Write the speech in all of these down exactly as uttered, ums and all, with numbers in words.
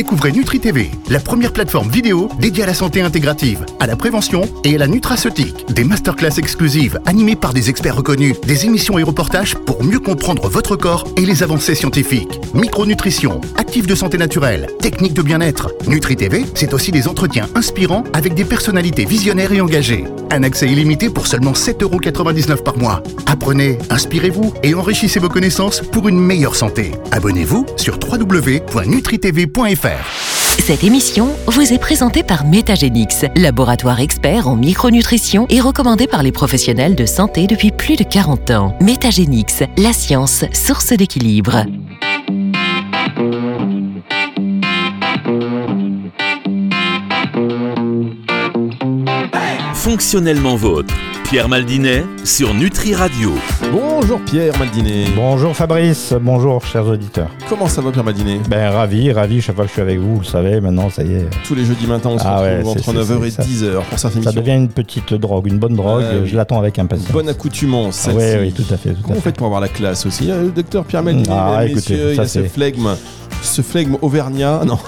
découvrez NutriTV, la première plateforme vidéo dédiée à la santé intégrative, à la prévention et à la nutraceutique. Des masterclass exclusives animées par des experts reconnus, des émissions et reportages pour mieux comprendre votre corps et les avancées scientifiques. Micronutrition, actifs de santé naturelle, techniques de bien-être. NutriTV, c'est aussi des entretiens inspirants avec des personnalités visionnaires et engagées. Un accès illimité pour seulement sept euros quatre-vingt-dix-neuf par mois. Apprenez, inspirez-vous et enrichissez vos connaissances pour une meilleure santé. Abonnez-vous sur w w w point nutritv point f r. Cette émission vous est présentée par Metagenics, laboratoire expert en micronutrition et recommandé par les professionnels de santé depuis plus de quarante ans. Metagenics, la science, source d'équilibre. Fonctionnellement vôtre, Pierre Maldinet sur Nutri Radio. Bonjour Pierre Maldinet. Bonjour Fabrice, bonjour chers auditeurs. Comment ça va Pierre Maldinet? Ben ravi, ravi, chaque fois que je suis avec vous, vous le savez, maintenant ça y est. Tous les jeudis matin on se ah retrouve ouais, entre neuf heures et dix heures pour cette émission. Ça devient une petite drogue, une bonne drogue, euh, je l'attends avec impatience. Bonne accoutumance, celle-ci. Oui, oui, tout à fait. Tout Comment à vous faites pour avoir la classe aussi? Le docteur Pierre Maldinet, ah, mesdames, écoutez, messieurs, il ça a c'est... ce flegme. Ce flegme auvergnat, non.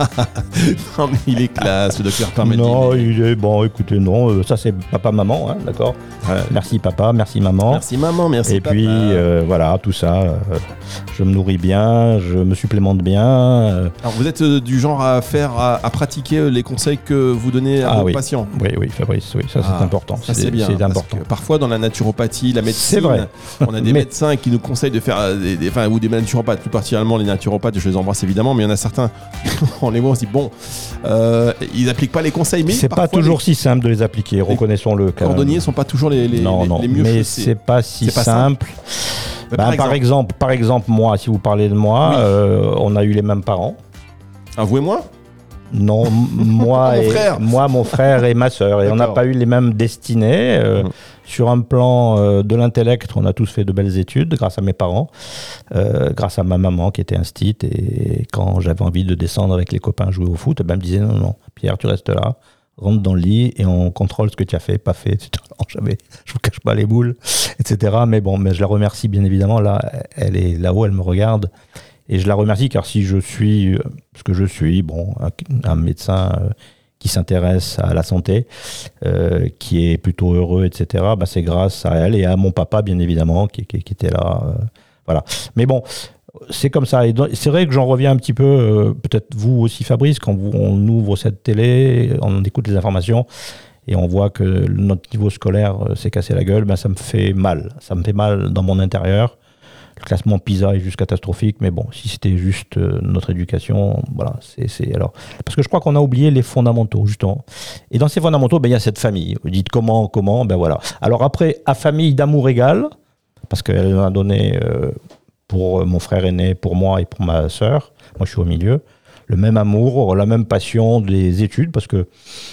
Non mais il est classe, le docteur Pierre Maldinet. Non, il est bon, écoutez, non, ça c'est papa-maman, hein, d'accord. Ouais. Merci papa, merci maman. Merci maman, merci Et papa. puis euh, voilà, tout ça, euh, je me nourris bien, je me supplémente bien. Euh... Alors vous êtes euh, du genre à faire, à, à pratiquer les conseils que vous donnez à ah, vos oui. patients. Oui, oui, Fabrice, oui, ça ah, c'est important. Ça c'est, c'est bien. C'est important. Parfois dans la naturopathie, la médecine, c'est vrai. On a des Mais... médecins qui nous conseillent de faire, des, des, enfin ou des naturopathes, plus particulièrement les naturopathes, je les embrasse évidemment, mais il y en a certains, on les voit, on se dit bon, euh, ils n'appliquent pas les conseils, mais c'est pas toujours les... si simple de les appliquer, reconnaissons-le. Les cordonniers sont pas toujours les, les, non, les, non, les mieux mais chaussés. c'est pas si c'est pas simple. simple. Ben, par, par, exemple. exemple, par exemple, moi, si vous parlez de moi, oui. euh, on a eu les mêmes parents. Ah, vous et moi? Non, moi, mon et, frère. moi, mon frère et ma sœur. Et on n'a pas eu les mêmes destinées. Euh, mmh. Sur un plan euh, de l'intellect, on a tous fait de belles études grâce à mes parents, euh, grâce à ma maman qui était instite. Et quand j'avais envie de descendre avec les copains jouer au foot, ben, elle me disait non, non, Pierre, tu restes là. Rentre dans le lit et on contrôle ce que tu as fait, pas fait, et cetera. Non, jamais, je vous cache pas les boules, et cetera. Mais bon, mais je la remercie bien évidemment. Là, elle est là-haut, elle me regarde. Et je la remercie car si je suis ce que je suis, bon, un, un médecin euh, qui s'intéresse à la santé, euh, qui est plutôt heureux, et cetera, bah, c'est grâce à elle et à mon papa, bien évidemment, qui, qui, qui était là. Euh, voilà. Mais bon, c'est comme ça. Et c'est vrai que j'en reviens un petit peu, euh, peut-être vous aussi Fabrice, quand vous, on ouvre cette télé, on écoute les informations et on voit que notre niveau scolaire euh, s'est cassé la gueule, ben, ça me fait mal. Ça me fait mal dans mon intérieur. Le classement PISA est juste catastrophique, mais bon, si c'était juste euh, notre éducation, voilà, c'est, c'est alors parce que je crois qu'on a oublié les fondamentaux justement. Et dans ces fondamentaux, ben il y a cette famille. Vous dites comment, comment, ben voilà. Alors après, à famille d'amour égal, parce qu'elle m'a donné euh, pour mon frère aîné, pour moi et pour ma sœur. Moi, je suis au milieu. Le même amour, la même passion des études, parce que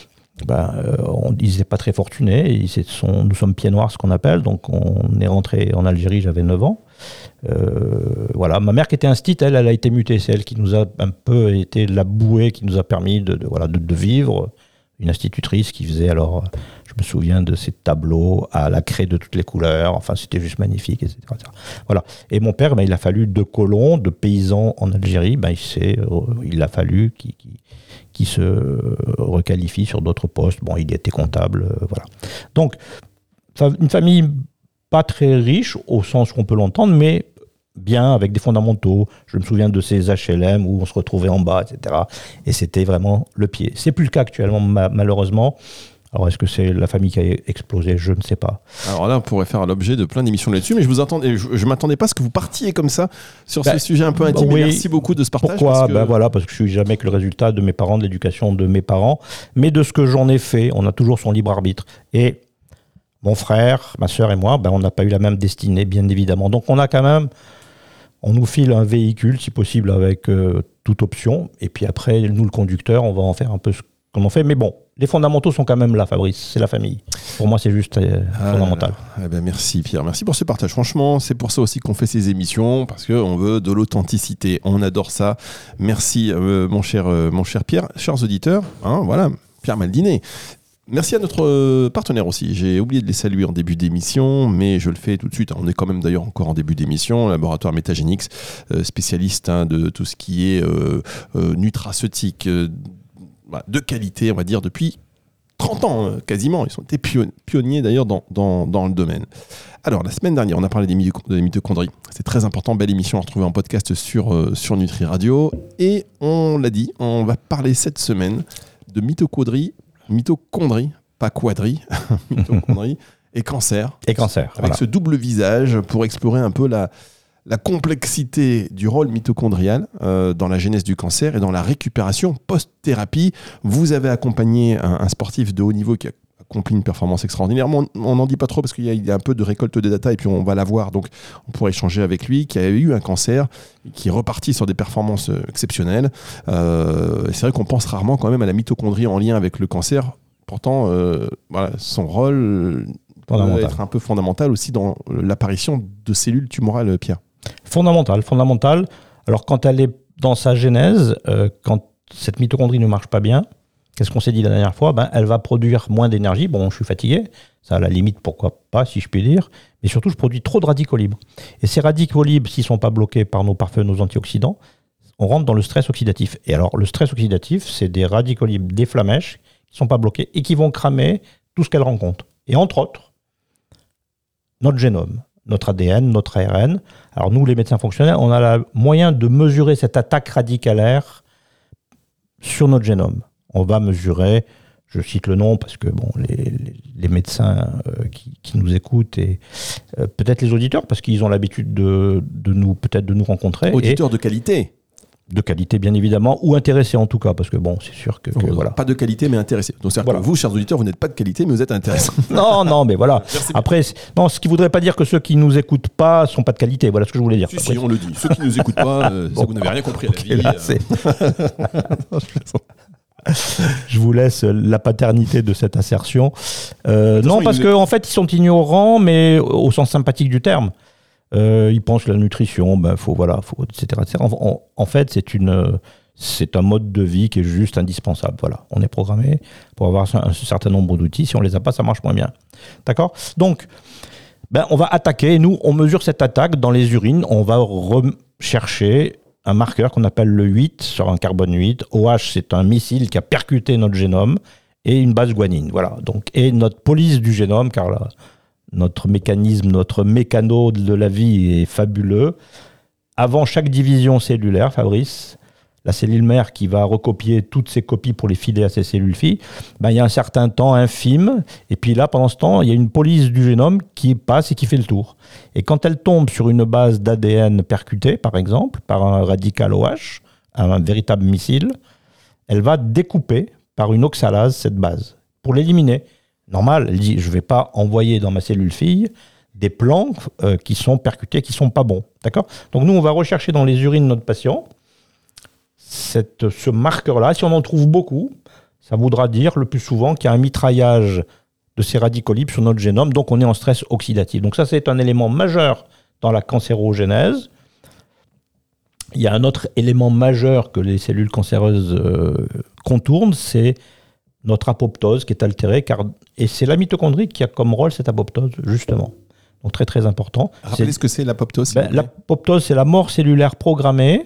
ben, euh, on, ils n'étaient pas très fortunés. Ils sont, nous sommes pieds noirs, ce qu'on appelle. Donc, on est rentré en Algérie, j'avais neuf ans. Euh, voilà, ma mère qui était instite, elle, elle a été mutée, c'est elle qui nous a un peu été la bouée qui nous a permis de, de, voilà, de, de vivre. Une institutrice qui faisait alors, je me souviens de ces tableaux à la craie de toutes les couleurs, enfin c'était juste magnifique, et cetera, et cetera. Voilà. Et mon père, ben, il a fallu de colons, de paysans en Algérie, ben, il, s'est, il a fallu qu'il, qu'il, qu'il se requalifie sur d'autres postes. Bon, il était comptable, euh, voilà. Donc, une famille pas très riche, au sens qu'on peut l'entendre, mais bien, avec des fondamentaux. Je me souviens de ces H L M où on se retrouvait en bas, et cetera. Et c'était vraiment le pied. C'est plus le cas actuellement, ma- malheureusement. Alors, est-ce que c'est la famille qui a explosé ? Je ne sais pas. Alors là, on pourrait faire l'objet de plein d'émissions là-dessus, mais je vous attendais, je, je m'attendais pas à ce que vous partiez comme ça sur bah, ce sujet un peu intime. Oui. Merci beaucoup de ce partage. Pourquoi ? Parce que... Ben voilà, parce que je suis jamais que le résultat de mes parents, de l'éducation de mes parents, mais de ce que j'en ai fait. On a toujours son libre arbitre. Et mon frère, ma sœur et moi, ben on n'a pas eu la même destinée, bien évidemment. Donc, on a quand même... On nous file un véhicule, si possible, avec euh, toute option. Et puis après, nous, le conducteur, on va en faire un peu ce qu'on en fait. Mais bon, les fondamentaux sont quand même là, Fabrice. C'est la famille. Pour moi, c'est juste euh, ah fondamental. Eh ben merci, Pierre. Merci pour ce partage. Franchement, c'est pour ça aussi qu'on fait ces émissions, parce qu'on veut de l'authenticité. On adore ça. Merci, euh, mon, cher, euh, mon cher Pierre. Chers auditeurs, hein, voilà, Pierre Maldinet. Merci à notre partenaire aussi. J'ai oublié de les saluer en début d'émission, mais je le fais tout de suite. On est quand même d'ailleurs encore en début d'émission. Laboratoire Métagénix, euh, spécialiste hein, de tout ce qui est euh, euh, nutraceutique euh, de qualité, on va dire, depuis trente ans euh, quasiment. Ils sont été pionniers d'ailleurs dans, dans, dans le domaine. Alors, la semaine dernière, on a parlé des, mito- des mitochondries. C'est très important. Belle émission à retrouver en podcast sur, euh, sur Nutri Radio. Et on l'a dit, on va parler cette semaine de mitochondries. Mitochondrie, pas quadri, mitochondrie et cancer. Et cancer. Avec Voilà. ce double visage pour explorer un peu la, la complexité du rôle mitochondrial euh, dans la genèse du cancer et dans la récupération post-thérapie. Vous avez accompagné un, un sportif de haut niveau qui a accompli une performance extraordinaire. On n'en dit pas trop parce qu'il y, a, il y a un peu de récolte de data et puis on va la voir, donc on pourra échanger avec lui, qui a eu un cancer, qui est reparti sur des performances exceptionnelles. Euh, c'est vrai qu'on pense rarement quand même à la mitochondrie en lien avec le cancer. Pourtant, euh, voilà, son rôle peut être un peu fondamental aussi dans l'apparition de cellules tumorales, Pierre. Fondamental, fondamental. Alors quand elle est dans sa genèse, euh, quand cette mitochondrie ne marche pas bien, qu'est-ce qu'on s'est dit la dernière fois ? Ben, elle va produire moins d'énergie. Bon, je suis fatigué. Ça, à la limite, pourquoi pas, si je puis dire. Mais surtout, je produis trop de radicaux libres. Et ces radicaux libres, s'ils ne sont pas bloqués par nos parfums, nos antioxydants, on rentre dans le stress oxydatif. Et alors, le stress oxydatif, c'est des radicaux libres, des flamèches, qui ne sont pas bloqués et qui vont cramer tout ce qu'elles rencontrent. Et entre autres, notre génome, notre A D N, notre A R N. Alors, nous, les médecins fonctionnels, on a le moyen de mesurer cette attaque radicalaire sur notre génome. On va mesurer, je cite le nom parce que bon, les, les, les médecins euh, qui, qui nous écoutent et euh, peut-être les auditeurs parce qu'ils ont l'habitude de, de nous, peut-être de nous rencontrer. Auditeurs de qualité. De qualité, bien évidemment, ou intéressés en tout cas, parce que bon, c'est sûr que, que oh, voilà. Pas de qualité, mais intéressés. Donc, c'est-à-dire voilà. que vous, chers auditeurs, vous n'êtes pas de qualité, mais vous êtes intéressants. non, non, mais voilà. Merci Après, non, ce qui ne voudrait pas dire que ceux qui nous écoutent pas sont pas de qualité. Voilà ce que je voulais dire. Si, Après, si, on le dit. Ceux qui nous écoutent pas, euh, bon, vous n'avez rien compris à la okay, vie. Là, euh... Je vous laisse la paternité de cette assertion. Euh, non, parce qu'en en fait, ils sont ignorants, mais au sens sympathique du terme. Euh, ils pensent que la nutrition, ben, faut, voilà, faut, et cetera, et cetera. En, en fait, c'est, une, c'est un mode de vie qui est juste indispensable. Voilà. On est programmé pour avoir un, un certain nombre d'outils. Si on ne les a pas, ça marche moins bien. D'accord ? Donc, ben, on va attaquer. Nous, on mesure cette attaque dans les urines. On va rechercher un marqueur qu'on appelle le huit, sur un carbone huit. O H, c'est un missile qui a percuté notre génome, et une base guanine. Voilà. Donc, et notre police du génome, car là, notre mécanisme, notre mécano de la vie est fabuleux. Avant chaque division cellulaire, Fabrice, la cellule mère qui va recopier toutes ses copies pour les filer à ses cellules filles, ben, il y a un certain temps infime, et puis là, pendant ce temps, il y a une police du génome qui passe et qui fait le tour. Et quand elle tombe sur une base d'A D N percutée, par exemple, par un radical O H, un véritable missile, elle va découper par une oxalase cette base pour l'éliminer. Normal, elle dit, je ne vais pas envoyer dans ma cellule fille des plans euh, qui sont percutés, qui ne sont pas bons. D'accord ? Donc nous, on va rechercher dans les urines de notre patient cette, ce marqueur-là. Si on en trouve beaucoup, ça voudra dire le plus souvent qu'il y a un mitraillage de ces radicaux libres sur notre génome, donc on est en stress oxydatif. Donc ça, c'est un élément majeur dans la cancérogénèse. Il y a un autre élément majeur que les cellules cancéreuses euh, contournent, c'est notre apoptose qui est altérée, car, et c'est la mitochondrie qui a comme rôle cette apoptose, justement. Donc très très important. Rappelez c'est, ce que c'est l'apoptose. Ben, l'apoptose, c'est la mort cellulaire programmée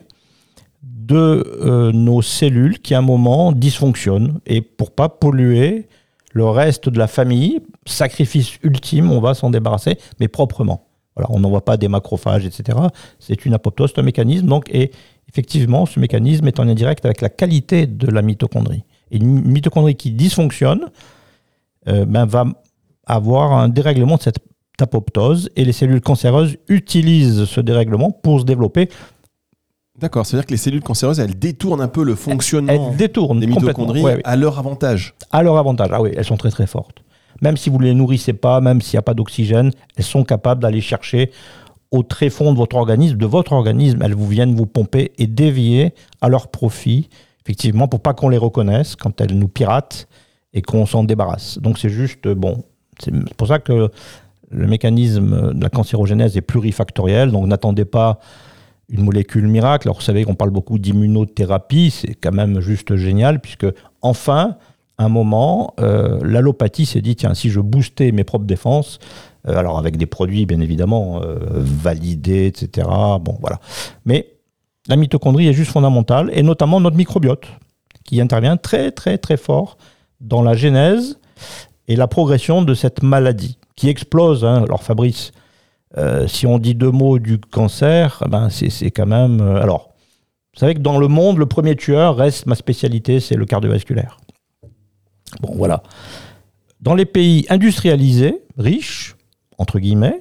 de euh, nos cellules qui à un moment dysfonctionnent, et pour pas polluer le reste de la famille, sacrifice ultime, on va s'en débarrasser, mais proprement. Voilà, on n'envoie pas des macrophages, et cetera. C'est une apoptose, c'est un mécanisme, donc, et effectivement, ce mécanisme est en lien direct avec la qualité de la mitochondrie. Et une mitochondrie qui dysfonctionne euh, ben, va avoir un dérèglement de cette apoptose, et les cellules cancéreuses utilisent ce dérèglement pour se développer. D'accord, c'est-à-dire que les cellules cancéreuses, elles détournent un peu le fonctionnement elles détournent des mitochondries ouais, oui. à leur avantage. À leur avantage, ah oui, elles sont très très fortes. Même si vous ne les nourrissez pas, même s'il n'y a pas d'oxygène, elles sont capables d'aller chercher au tréfonds de votre organisme, de votre organisme, elles vous viennent vous pomper et dévier à leur profit, effectivement, pour pas qu'on les reconnaisse quand elles nous piratent et qu'on s'en débarrasse. Donc c'est juste, bon, c'est pour ça que le mécanisme de la cancérogénèse est plurifactoriel, donc n'attendez pas une molécule miracle. Alors vous savez qu'on parle beaucoup d'immunothérapie, c'est quand même juste génial, puisque enfin, à un moment, euh, l'allopathie s'est dit, tiens, si je boostais mes propres défenses, euh, alors avec des produits, bien évidemment, euh, validés, et cetera. Bon, voilà. Mais la mitochondrie est juste fondamentale, et notamment notre microbiote, qui intervient très, très, très fort dans la genèse et la progression de cette maladie, qui explose. Hein. Alors, Fabrice, euh, si on dit deux mots du cancer, ben c'est, c'est quand même... Euh, alors, vous savez que dans le monde, le premier tueur reste ma spécialité, c'est le cardiovasculaire. Bon, voilà. Dans les pays industrialisés, riches, entre guillemets,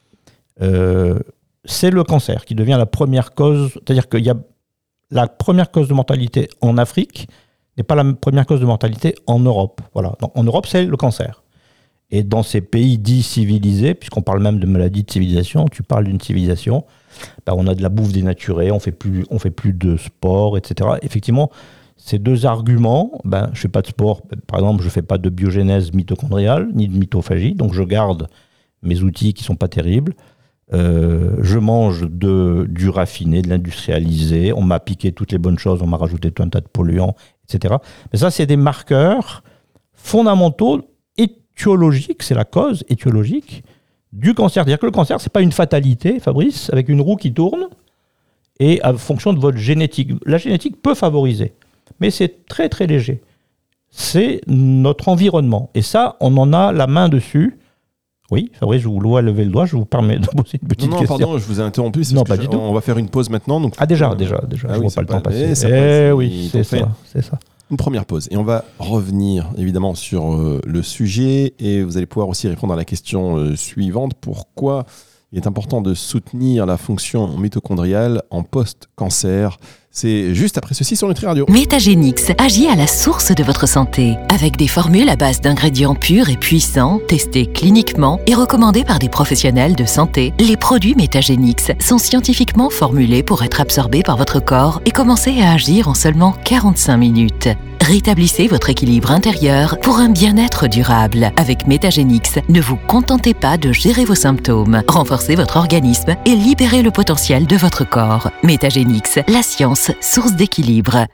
euh, c'est le cancer qui devient la première cause. C'est-à-dire qu'il y a la première cause de mortalité en Afrique n'est pas la première cause de mortalité en Europe. Voilà. Donc, en Europe, c'est le cancer. Et dans ces pays dits civilisés, puisqu'on parle même de maladie de civilisation, tu parles d'une civilisation, ben on a de la bouffe dénaturée, on fait plus, on fait plus de sport, et cetera. Effectivement, ces deux arguments, ben, je ne fais pas de sport, par exemple, je ne fais pas de biogénèse mitochondriale, ni de mitophagie, donc je garde mes outils qui ne sont pas terribles. Euh, je mange de, du raffiné, de l'industrialisé, on m'a piqué toutes les bonnes choses, on m'a rajouté tout un tas de polluants, et cetera. Mais ça, c'est des marqueurs fondamentaux, étiologiques, c'est la cause étiologique du cancer. C'est-à-dire que le cancer, ce n'est pas une fatalité, Fabrice, avec une roue qui tourne, et en fonction de votre génétique. La génétique peut favoriser, mais c'est très très léger. C'est notre environnement. Et ça, on en a la main dessus. Oui, Fabrice, je vous vois lever le doigt, je vous permets de poser une petite non, non, question. pardon, je vous ai interrompu. Non, pas du tout. On va faire une pause maintenant. Donc... Ah déjà, déjà, déjà, ah je oui, vois pas le temps passer. Eh, ça eh passe, oui, c'est ça, c'est ça. Une première pause. Et on va revenir évidemment sur euh, le sujet et vous allez pouvoir aussi répondre à la question euh, suivante. Pourquoi il est important de soutenir la fonction mitochondriale en post-cancer? C'est juste après ceci sur Nutri Radio. Métagénix agit à la source de votre santé. Avec des formules à base d'ingrédients purs et puissants, testés cliniquement et recommandés par des professionnels de santé, les produits Métagénix sont scientifiquement formulés pour être absorbés par votre corps et commencer à agir en seulement quarante-cinq minutes. Rétablissez votre équilibre intérieur pour un bien-être durable. Avec Métagénix, ne vous contentez pas de gérer vos symptômes. Renforcez votre organisme et libérez le potentiel de votre corps. Métagénix, la science, source d'équilibre.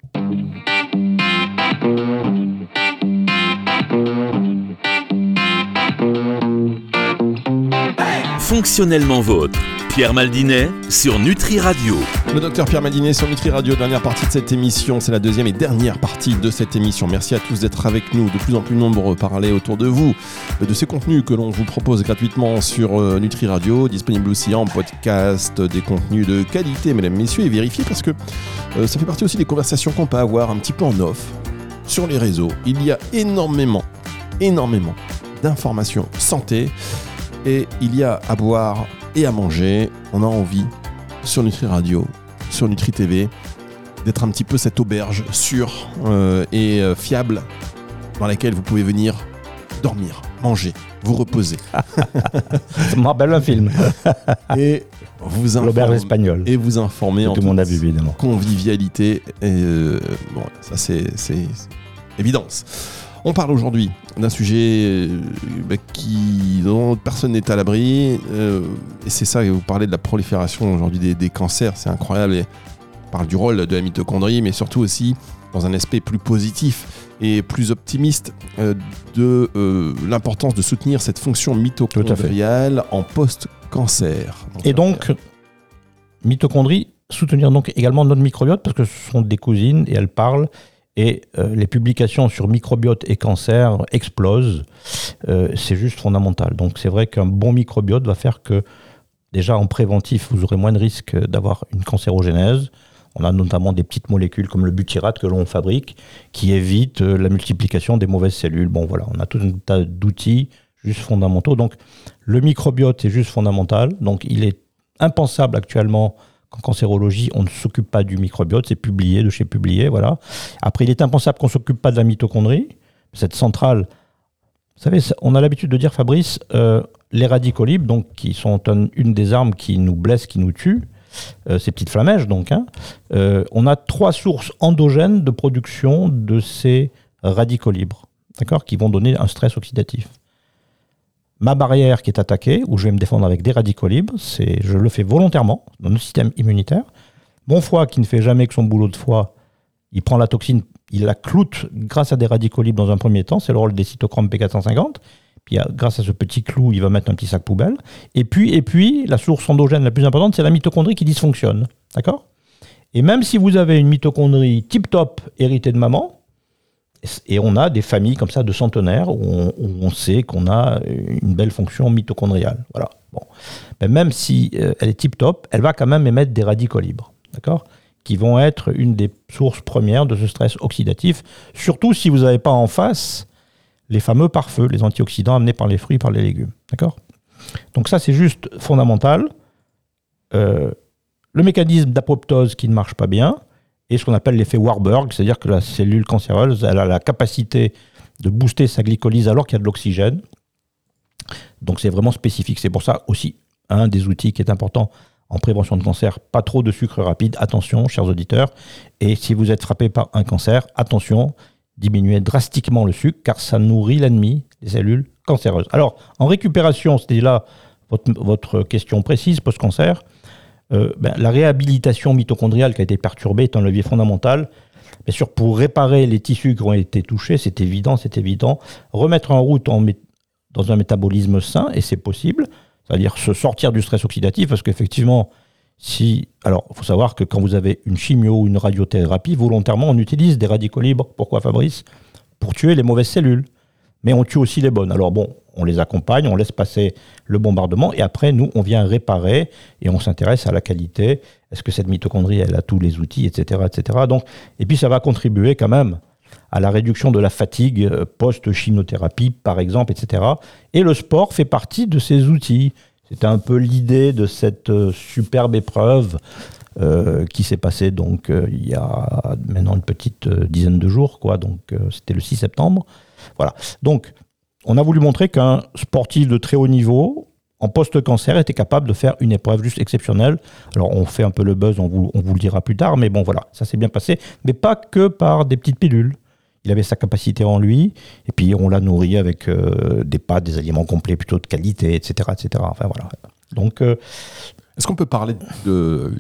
Fonctionnellement vôtre. Pierre Maldinet sur Nutri Radio. Le docteur Pierre Maldinet sur Nutri Radio, dernière partie de cette émission. C'est la deuxième et dernière partie de cette émission. Merci à tous d'être avec nous, de plus en plus nombreux, parler autour de vous, de ces contenus que l'on vous propose gratuitement sur euh, Nutri Radio, disponible aussi en podcast, des contenus de qualité, mesdames, messieurs, et vérifiez parce que euh, ça fait partie aussi des conversations qu'on peut avoir un petit peu en off sur les réseaux. Il y a énormément, énormément d'informations santé. Et il y a à boire et à manger. On a envie, sur Nutri Radio, sur Nutri T V, d'être un petit peu cette auberge sûre euh, et euh, fiable dans laquelle vous pouvez venir dormir, manger, vous reposer. Ça me rappelle un film. Et vous informer, l'auberge espagnole. Et vous informer en tout le monde a vu, évidemment. Convivialité. Et euh, bon, ça, c'est, c'est, c'est évidence. On parle aujourd'hui d'un sujet euh, bah, qui, dont personne n'est à l'abri. Euh, et c'est ça, vous parlez de la prolifération aujourd'hui des, des cancers, c'est incroyable. Et on parle du rôle de la mitochondrie, mais surtout aussi dans un aspect plus positif et plus optimiste euh, de euh, l'importance de soutenir cette fonction mitochondriale en post-cancer. Donc, et donc, faire. mitochondrie, soutenir donc également notre microbiote, parce que ce sont des cousines et elles parlent. Et euh, les publications sur microbiote et cancer explosent. Euh, c'est juste fondamental. Donc c'est vrai qu'un bon microbiote va faire que, déjà en préventif, vous aurez moins de risques d'avoir une cancérogénèse. On a notamment des petites molécules comme le butyrate que l'on fabrique qui évitent euh, la multiplication des mauvaises cellules. Bon voilà, on a tout un tas d'outils juste fondamentaux. Donc le microbiote est juste fondamental. Donc il est impensable actuellement qu'en cancérologie, on ne s'occupe pas du microbiote, c'est publié, de chez publié, voilà. Après, il est impensable qu'on ne s'occupe pas de la mitochondrie, cette centrale. Vous savez, on a l'habitude de dire, Fabrice, euh, les radicaux libres, donc, qui sont un, une des armes qui nous blessent, qui nous tuent, euh, ces petites flamèches, donc, hein, euh, on a trois sources endogènes de production de ces radicaux libres, d'accord, qui vont donner un stress oxydatif. Ma barrière qui est attaquée, où je vais me défendre avec des radicaux libres, c'est, je le fais volontairement dans notre système immunitaire. Mon foie qui ne fait jamais que son boulot de foie, il prend la toxine, il la cloute grâce à des radicaux libres dans un premier temps, c'est le rôle des cytochromes P quatre cent cinquante. Puis grâce à ce petit clou, il va mettre un petit sac poubelle. Et puis, et puis la source endogène la plus importante, c'est la mitochondrie qui dysfonctionne. D'accord ? Et même si vous avez une mitochondrie tip-top héritée de maman, et on a des familles comme ça de centenaires où on, où on sait qu'on a une belle fonction mitochondriale. Voilà. Bon. Mais même si euh, elle est tip-top, elle va quand même émettre des radicaux libres, d'accord ? Qui vont être une des sources premières de ce stress oxydatif, surtout si vous n'avez pas en face les fameux pare-feu, les antioxydants amenés par les fruits, par les légumes. D'accord ? Donc ça, c'est juste fondamental. Euh, le mécanisme d'apoptose qui ne marche pas bien, et ce qu'on appelle l'effet Warburg, c'est-à-dire que la cellule cancéreuse, elle a la capacité de booster sa glycolyse alors qu'il y a de l'oxygène. Donc c'est vraiment spécifique. C'est pour ça aussi un des outils qui est important en prévention de cancer, pas trop de sucre rapide. Attention, chers auditeurs. Et si vous êtes frappé par un cancer, attention, diminuez drastiquement le sucre, car ça nourrit l'ennemi, les cellules cancéreuses. Alors, en récupération, c'était là votre, votre question précise, post-cancer, euh, ben, la réhabilitation mitochondriale qui a été perturbée est un levier fondamental. Bien sûr, pour réparer les tissus qui ont été touchés, c'est évident, c'est évident. Remettre en route en, dans un métabolisme sain, et c'est possible, c'est-à-dire se sortir du stress oxydatif, parce qu'effectivement, si, alors, il faut savoir que quand vous avez une chimio ou une radiothérapie, volontairement, on utilise des radicaux libres. Pourquoi, Fabrice ? Pour tuer les mauvaises cellules. Mais on tue aussi les bonnes. Alors bon, on les accompagne, on laisse passer le bombardement, et après, nous, on vient réparer, et on s'intéresse à la qualité. Est-ce que cette mitochondrie, elle a tous les outils, et cetera, et cetera. Donc, et puis, ça va contribuer quand même à la réduction de la fatigue post-chimiothérapie, par exemple, et cetera. Et le sport fait partie de ces outils. C'était un peu l'idée de cette euh, superbe épreuve euh, qui s'est passée donc, euh, il y a maintenant une petite euh, dizaine de jours, quoi. Donc, euh, c'était le six septembre. Voilà. Donc, on a voulu montrer qu'un sportif de très haut niveau, en post-cancer, était capable de faire une épreuve juste exceptionnelle. Alors, on fait un peu le buzz, on vous, on vous le dira plus tard, mais bon, voilà, ça s'est bien passé. Mais pas que par des petites pilules. Il avait sa capacité en lui, et puis on l'a nourri avec euh, des pâtes, des aliments complets plutôt de qualité, et cetera, et cetera. Enfin voilà. Donc, euh, est-ce qu'on peut parler de,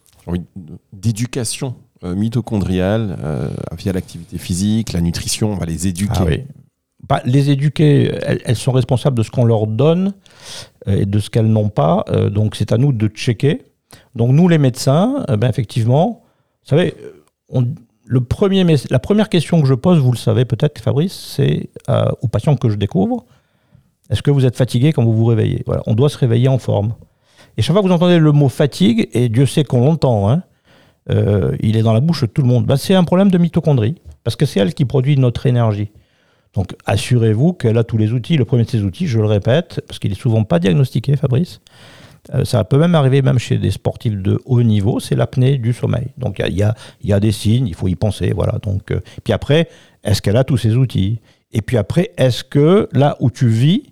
d'éducation euh, mitochondriale euh, via l'activité physique, la nutrition, on va les éduquer. Ah oui. Bah, les éduquer, elles, elles sont responsables de ce qu'on leur donne euh, et de ce qu'elles n'ont pas. Euh, donc c'est à nous de checker. Donc nous les médecins, euh, ben effectivement, vous savez, on Le premier, la première question que je pose, vous le savez peut-être, Fabrice, c'est euh, aux patients que je découvre, est-ce que vous êtes fatigué quand vous vous réveillez ? Voilà, on doit se réveiller en forme. Et chaque fois que vous entendez le mot fatigue, et Dieu sait qu'on l'entend, hein, euh, il est dans la bouche de tout le monde, ben, c'est un problème de mitochondrie, parce que c'est elle qui produit notre énergie. Donc assurez-vous qu'elle a tous les outils. Le premier de ces outils, je le répète, parce qu'il n'est souvent pas diagnostiqué, Fabrice, Euh, ça peut même arriver même chez des sportifs de haut niveau, c'est l'apnée du sommeil. Donc il y a, y a des signes, il faut y penser. Voilà. Donc, euh, puis après, est-ce qu'elle a tous ces outils ? Et puis après, est-ce que là où tu vis,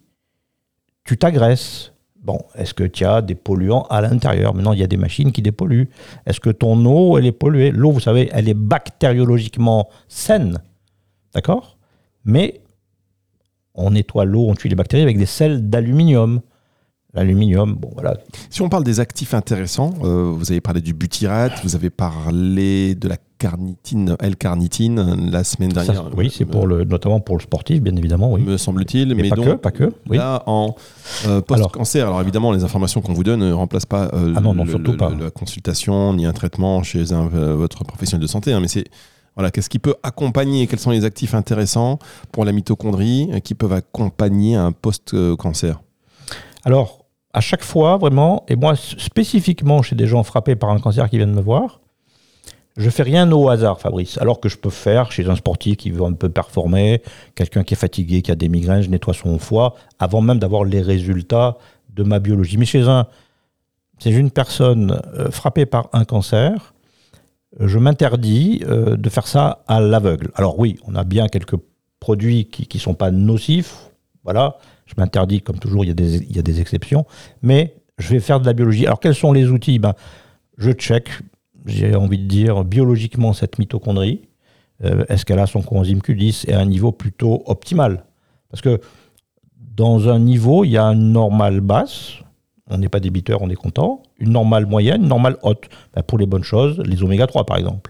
tu t'agresses ? Bon, est-ce que tu as des polluants à l'intérieur ? Maintenant, il y a des machines qui dépolluent. Est-ce que ton eau, elle est polluée ? L'eau, vous savez, elle est bactériologiquement saine. D'accord ? Mais on nettoie l'eau, on tue les bactéries avec des sels d'aluminium. L'aluminium, bon voilà. Si on parle des actifs intéressants, euh, vous avez parlé du butyrate, vous avez parlé de la carnitine, L-carnitine la semaine dernière. Ça, oui, c'est pour le, notamment pour le sportif, bien évidemment, oui. Me semble-t-il. Mais, mais pas donc, que, pas que. Oui. Là, en euh, post-cancer, alors, alors évidemment, les informations qu'on vous donne ne remplacent pas, euh, ah non, non, le, surtout le, pas. la consultation ni un traitement chez un, euh, votre professionnel de santé, hein, mais c'est voilà, qu'est-ce qui peut accompagner, quels sont les actifs intéressants pour la mitochondrie qui peuvent accompagner un post-cancer ? Alors, à chaque fois, vraiment, et moi spécifiquement chez des gens frappés par un cancer qui viennent me voir, je fais rien au hasard, Fabrice. Alors que je peux faire chez un sportif qui veut un peu performer, quelqu'un qui est fatigué, qui a des migraines, je nettoie son foie, avant même d'avoir les résultats de ma biologie. Mais chez un, c'est une personne euh, frappée par un cancer, je m'interdis euh, de faire ça à l'aveugle. Alors oui, on a bien quelques produits qui ne sont pas nocifs, voilà. Je m'interdis, comme toujours, il y a des, il y a des exceptions, mais je vais faire de la biologie. Alors, quels sont les outils ? Ben, je check, j'ai envie de dire, biologiquement cette mitochondrie. Euh, est-ce qu'elle a son coenzyme Q dix et à un niveau plutôt optimal ? Parce que dans un niveau, il y a une normale basse, on n'est pas débiteur, on est content, une normale moyenne, une normale haute. Ben, pour les bonnes choses, les oméga trois, par exemple.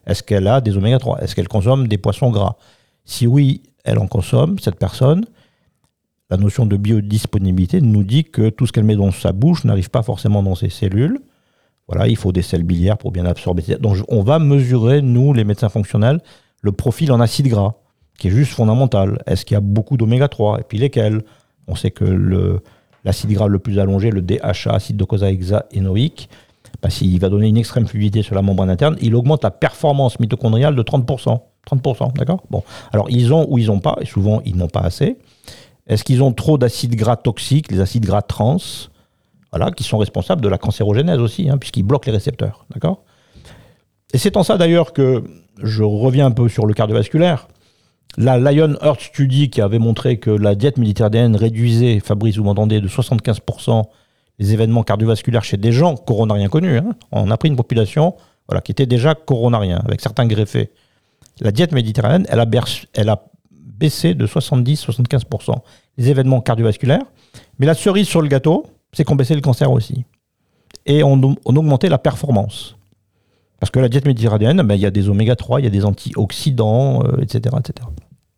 est-ce qu'elle a des oméga trois? Est-ce qu'elle consomme des poissons gras? Si oui, elle en consomme, cette personne, la notion de biodisponibilité nous dit que tout ce qu'elle met dans sa bouche n'arrive pas forcément dans ses cellules. Voilà, il faut des sels biliaires pour bien absorber. Donc on va mesurer, nous, les médecins fonctionnels, le profil en acide gras, qui est juste fondamental. Est-ce qu'il y a beaucoup d'oméga trois? Et puis lesquels? On sait que le, l'acide gras le plus allongé, le D H A, acide docosahexaénoïque, bah, s'il va donner une extrême fluidité sur la membrane interne, il augmente la performance mitochondriale de trente pour cent. trente pour cent, d'accord? Bon. Alors, ils ont ou ils n'ont pas, et souvent, ils n'ont pas assez. Est-ce qu'ils ont trop d'acides gras toxiques, les acides gras trans, voilà, qui sont responsables de la cancérogénèse aussi, hein, puisqu'ils bloquent les récepteurs, d'accord? Et c'est en ça, d'ailleurs, que je reviens un peu sur le cardiovasculaire. La Lion Heart Study qui avait montré que la diète méditerranéenne réduisait, Fabrice, vous m'entendez, de soixante-quinze pour cent les événements cardiovasculaires chez des gens coronariens connus. Hein. On a pris une population voilà, qui était déjà coronarien, avec certains greffés. La diète méditerranéenne, elle a, berce, elle a baissé de soixante-dix à soixante-quinze pour cent les événements cardiovasculaires. Mais la cerise sur le gâteau, c'est qu'on baissait le cancer aussi. Et on, on augmentait la performance. Parce que la diète méditerranéenne, ben, il y a des oméga trois, il y a des antioxydants, euh, et cetera, et cetera.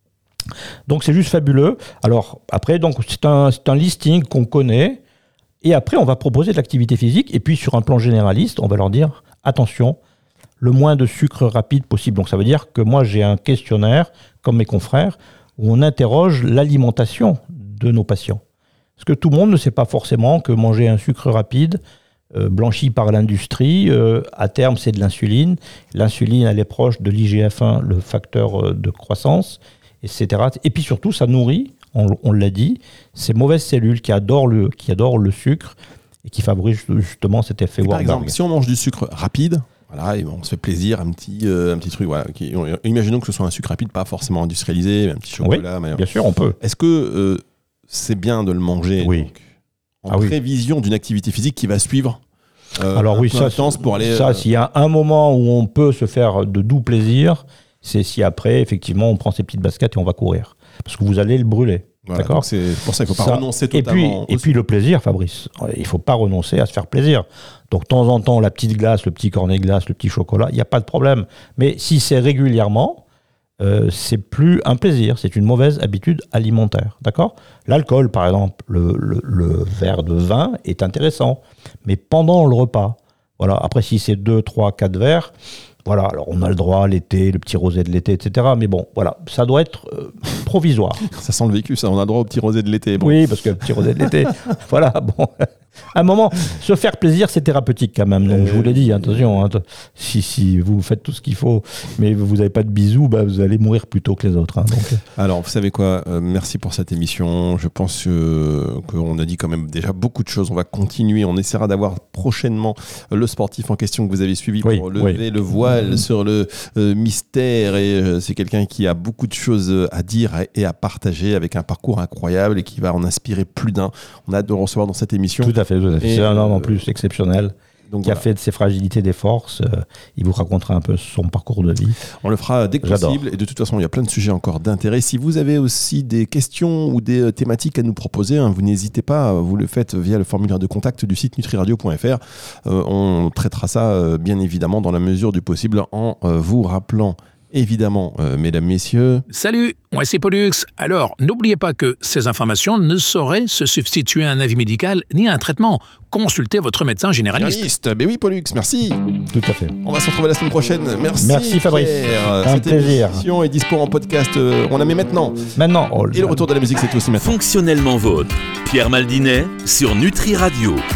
Donc c'est juste fabuleux. Alors après, donc, c'est, un, c'est un listing qu'on connaît. Et après, on va proposer de l'activité physique. Et puis sur un plan généraliste, on va leur dire, attention, le moins de sucre rapide possible. Donc ça veut dire que moi, j'ai un questionnaire, comme mes confrères, où on interroge l'alimentation de nos patients. Parce que tout le monde ne sait pas forcément que manger un sucre rapide, euh, blanchi par l'industrie, euh, à terme, c'est de l'insuline. L'insuline, elle est proche de l'I G F un, le facteur de croissance, et cetera. Et puis surtout, ça nourrit, on, on l'a dit, ces mauvaises cellules qui adorent le, qui adorent le sucre et qui favorisent justement cet effet Warburg. Par exemple, si on mange du sucre rapide, voilà, et on se fait plaisir, un petit, euh, un petit truc. Voilà, qui, on, imaginons que ce soit un sucre rapide, pas forcément industrialisé, un petit chocolat. Oui, mais, bien sûr, on peut. Est-ce que euh, c'est bien de le manger oui. donc, en ah, prévision oui. d'une activité physique qui va suivre euh, Alors oui, ça, pour aller, ça euh... s'il y a un moment où on peut se faire de doux plaisir, c'est si après, effectivement, on prend ses petites baskets et on va courir. Parce que vous allez le brûler. Voilà, d'accord. C'est pour ça qu'il ne faut pas ça. renoncer totalement. Et puis, et puis le plaisir, Fabrice. Il ne faut pas renoncer à se faire plaisir. Donc, de temps en temps, la petite glace, le petit cornet de glace, le petit chocolat, il n'y a pas de problème. Mais si c'est régulièrement, euh, c'est plus un plaisir. C'est une mauvaise habitude alimentaire. D'accord ? L'alcool, par exemple, le, le, le verre de vin est intéressant. Mais pendant le repas, voilà. Après, si c'est deux, trois, quatre verres, voilà, alors on a le droit l'été, le petit rosé de l'été, et cetera. Mais bon, voilà, ça doit être euh, provisoire. Ça sent le vécu, ça. On a le droit au petit rosé de l'été. Bon. Oui, parce que le petit rosé de l'été, voilà, bon. À un moment, se faire plaisir, c'est thérapeutique quand même. Donc, euh, je vous l'ai dit, attention, hein, si, si vous faites tout ce qu'il faut, mais vous n'avez pas de bisous, bah, vous allez mourir plus tôt que les autres. Hein, donc. Alors, vous savez quoi, euh, merci pour cette émission. Je pense euh, qu'on a dit quand même déjà beaucoup de choses. On va continuer. On essaiera d'avoir prochainement le sportif en question que vous avez suivi oui, pour lever oui. le voile mmh. sur le euh, mystère. Et euh, c'est quelqu'un qui a beaucoup de choses à dire et à partager avec un parcours incroyable et qui va en inspirer plus d'un. On a hâte de le recevoir dans cette émission. Tout à fait, tout à fait. Et c'est un homme en plus exceptionnel. Donc qui voilà. a fait de ses fragilités des forces. Euh, il vous racontera un peu son parcours de vie. On le fera dès que J'adore. possible. Et de toute façon, il y a plein de sujets encore d'intérêt. Si vous avez aussi des questions ou des thématiques à nous proposer, hein, vous n'hésitez pas. Vous le faites via le formulaire de contact du site nutri radio point f r. Euh, on traitera ça, euh, bien évidemment, dans la mesure du possible, en euh, vous rappelant évidemment, euh, mesdames, messieurs. Salut, moi c'est Pollux. Alors, n'oubliez pas que ces informations ne sauraient se substituer à un avis médical ni à un traitement. Consultez votre médecin généraliste. Généraliste, ben oui, Pollux, merci. Tout à fait. On va se retrouver la semaine prochaine. Merci. Merci Fabrice. Pierre. Un Cette plaisir. émission est dispo en podcast. Euh, on la met maintenant. Maintenant. Oh, Et le retour de la musique, c'est aussi maintenant. Fonctionnellement vôtre. Pierre Maldinet sur Nutri Radio.